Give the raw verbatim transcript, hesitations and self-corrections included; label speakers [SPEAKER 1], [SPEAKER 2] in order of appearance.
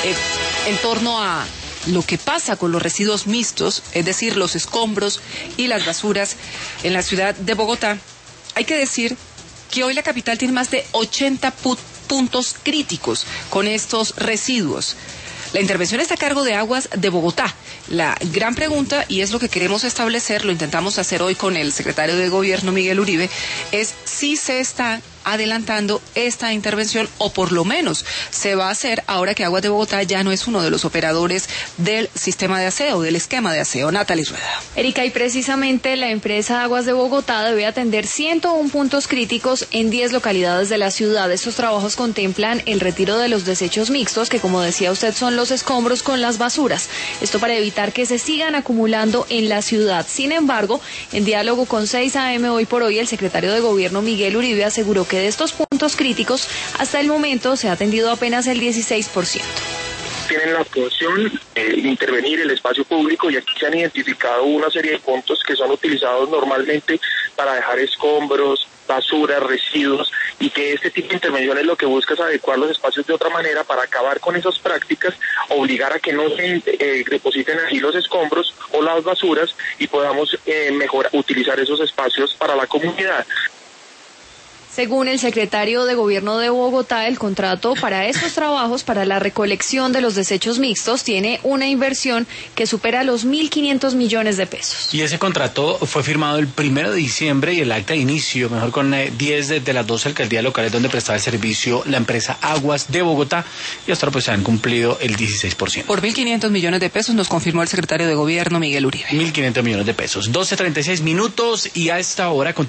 [SPEAKER 1] eh, en torno a lo que pasa con los residuos mixtos, es decir, los escombros y las basuras en la ciudad de Bogotá. Hay que decir que hoy la capital tiene más de ochenta pu- puntos críticos con estos residuos. La intervención está a cargo de Aguas de Bogotá. La gran pregunta, y es lo que queremos establecer, lo intentamos hacer hoy con el secretario de Gobierno, Miguel Uribe, es si se está adelantando esta intervención o por lo menos se va a hacer ahora que Aguas de Bogotá ya no es uno de los operadores del sistema de aseo, del esquema de aseo. Natalie Rueda.
[SPEAKER 2] Erika, y precisamente la empresa Aguas de Bogotá debe atender ciento uno puntos críticos en diez localidades de la ciudad. Estos trabajos contemplan el retiro de los desechos mixtos, que como decía usted son los escombros con las basuras. Esto para evitar que se sigan acumulando en la ciudad. Sin embargo, en diálogo con seis A M hoy por hoy, el secretario de Gobierno Miguel Uribe aseguró que de estos puntos críticos, hasta el momento se ha atendido apenas el dieciséis por ciento.
[SPEAKER 3] Tienen la función de intervenir el espacio público y aquí se han identificado una serie de puntos que son utilizados normalmente para dejar escombros, basura, residuos, y que este tipo de intervenciones lo que busca es adecuar los espacios de otra manera para acabar con esas prácticas, obligar a que no se eh, depositen allí los escombros o las basuras y podamos eh, mejor utilizar esos espacios para la comunidad.
[SPEAKER 2] Según el secretario de Gobierno de Bogotá, el contrato para estos trabajos, para la recolección de los desechos mixtos, tiene una inversión que supera los mil quinientos millones de pesos.
[SPEAKER 4] Y ese contrato fue firmado el primero de diciembre y el acta de inicio, mejor con eh, diez de, de las doce alcaldías locales donde prestaba el servicio la empresa Aguas de Bogotá, y hasta ahora pues se han cumplido el dieciséis por ciento.
[SPEAKER 1] Por mil quinientos millones de pesos nos confirmó el secretario de Gobierno, Miguel Uribe.
[SPEAKER 4] mil quinientos millones de pesos. doce treinta y seis minutos y a esta hora continúa.